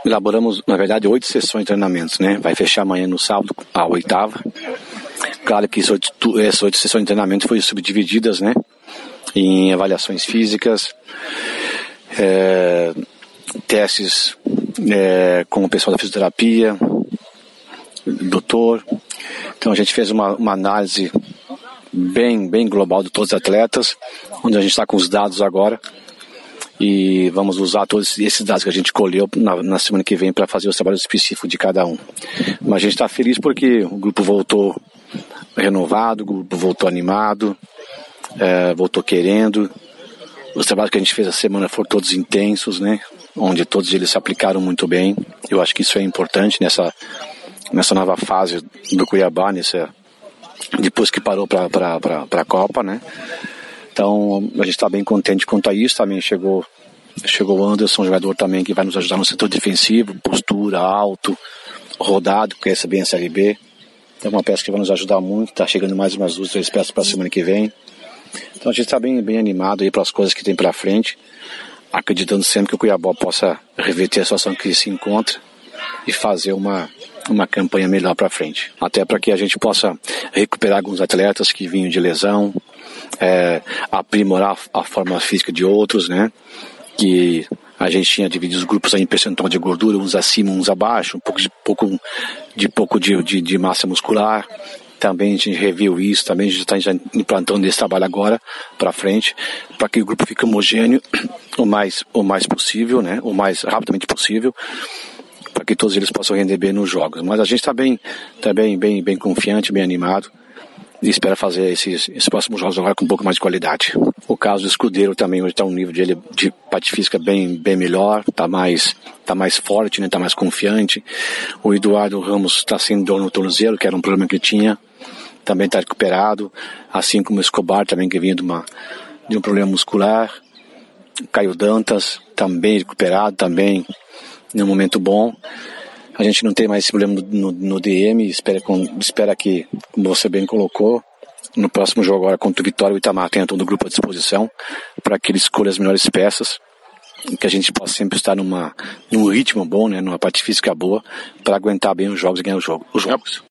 elaboramos, na verdade, 8 sessões de treinamentos, né? Vai fechar amanhã no sábado, a 8ª. Claro que essas 8 sessões de treinamento foram subdivididas, né? Em avaliações físicas, testes com o pessoal da fisioterapia, doutor. Então a gente fez uma análise bem global de todos os atletas, onde a gente está com os dados agora e vamos usar todos esses dados que a gente colheu na semana que vem para fazer os trabalhos específicos de cada um. Mas a gente está feliz porque o grupo voltou renovado, o grupo voltou animado, voltou querendo. Os trabalhos que a gente fez a semana foram todos intensos, né? Onde todos eles se aplicaram muito bem. Eu acho que isso é importante nessa nova fase do Cuiabá, depois que parou para a Copa, né? Então a gente está bem contente quanto a isso. Também chegou o Anderson, jogador também que vai nos ajudar no setor defensivo, postura, alto, rodado, conhece bem a Série B. É uma peça que vai nos ajudar muito. Está chegando mais umas 2, 3 peças para a semana que vem. Então a gente está bem animado aí para as coisas que tem pela frente, acreditando sempre que o Cuiabá possa reverter a situação que se encontra e fazer uma campanha melhor para frente. Até para que a gente possa recuperar alguns atletas que vinham de lesão, aprimorar a forma física de outros, né? Que a gente tinha dividido os grupos em percentual de gordura, uns acima, uns abaixo, um pouco de massa muscular. Também a gente reviu isso, também a gente está implantando esse trabalho agora para frente, para que o grupo fique homogêneo o mais possível, né? O mais rapidamente possível, para que todos eles possam render bem nos jogos. Mas a gente está bem confiante, bem animado e espera fazer esses próximos jogos agora com um pouco mais de qualidade. O caso do Escudeiro também hoje está um nível de parte física bem melhor, está mais forte, né? Está mais confiante. O Eduardo Ramos está sem dor no tornozelo, que era um problema que ele tinha, também está recuperado, assim como o Escobar também, que vinha de um problema muscular. Caio Dantas também recuperado, também num momento bom. A gente não tem mais esse problema no DM, espera que, como você bem colocou, no próximo jogo agora contra o Vitória, o Itamar tenha todo o grupo à disposição para que ele escolha as melhores peças, que a gente possa sempre estar num ritmo bom, né, numa parte física boa, para aguentar bem os jogos e ganhar os jogos.